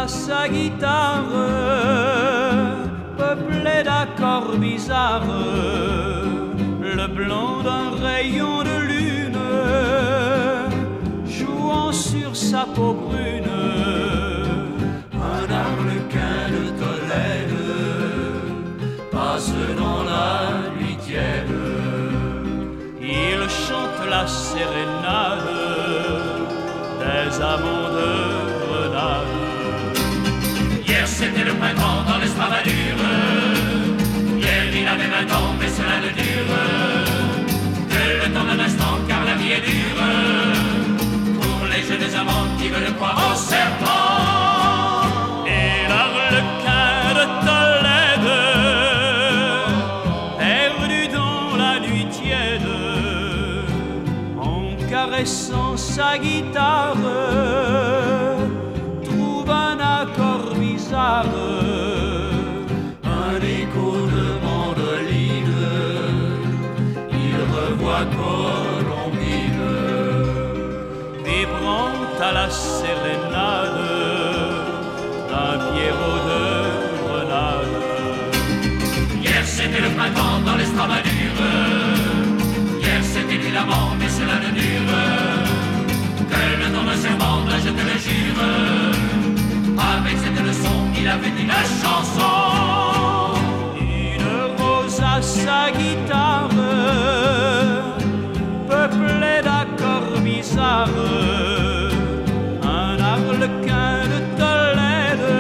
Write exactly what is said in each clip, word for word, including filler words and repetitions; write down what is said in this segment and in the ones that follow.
sa guitare, peuplée d'accords bizarres, le blanc d'un rayon de lune jouant sur sa peau brune. Un arlequin de Tolède passe dans la nuit tiède. Il chante la sérénade des amants de Grenade. Hier c'était le printemps dans l'Estravadure. Hier il avait vingt ans mais cela ne dure que le temps d'un instant car la vie est dure pour les jeunes amants qui veulent croire au serpent. Et l'arlequin de Tolède perdu dans la nuit tiède en caressant sa guitare trouve un accord bizarre, un écho de mandoline. Il revoit Colombine vibrant à la sérénade d'un Pierrot de Grenade. Hier c'était le printemps dans l'Estravadure. Hier c'était l'amant mais cela ne dure que le temps d'un serment, je te le jure. Avec cette leçon il avait dit la chanson. Une rose à sa guitare peuplée d'accords bizarres. Un arlequin de Tolède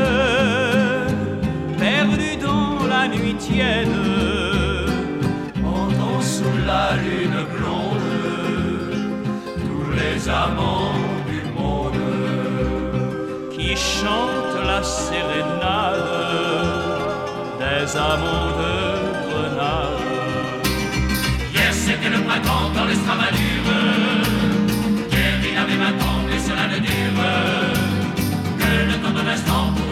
perdu dans la nuit tiède entend sous la lune blonde tous les amants du monde qui chantent la sérénade des amants de Grenade. Hier c'était le printemps dans l'Estravadure. Hier il avait vingt ans mais cela ne dure que le temps d'un instant.